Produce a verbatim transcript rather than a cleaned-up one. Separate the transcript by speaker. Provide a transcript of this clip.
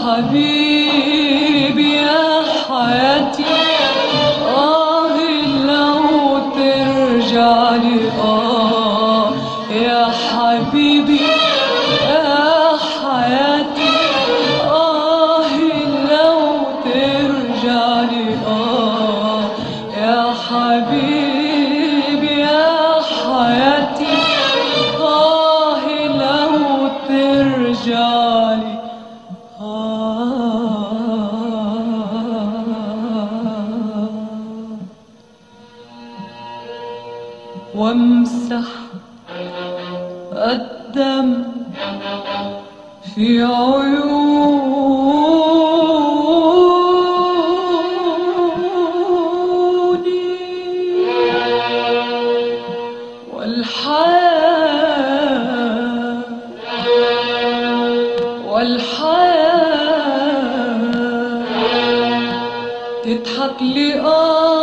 Speaker 1: حبيبي يا حياتي، آه لو ترجعلي، آه يا حبيبي يا حياتي، آه لو ترجعلي، آه يا حبيبي يا حياتي، آه لو ترجعلي. وامسح الدم في عيوني، والحياة والحياة تضحك لي، آه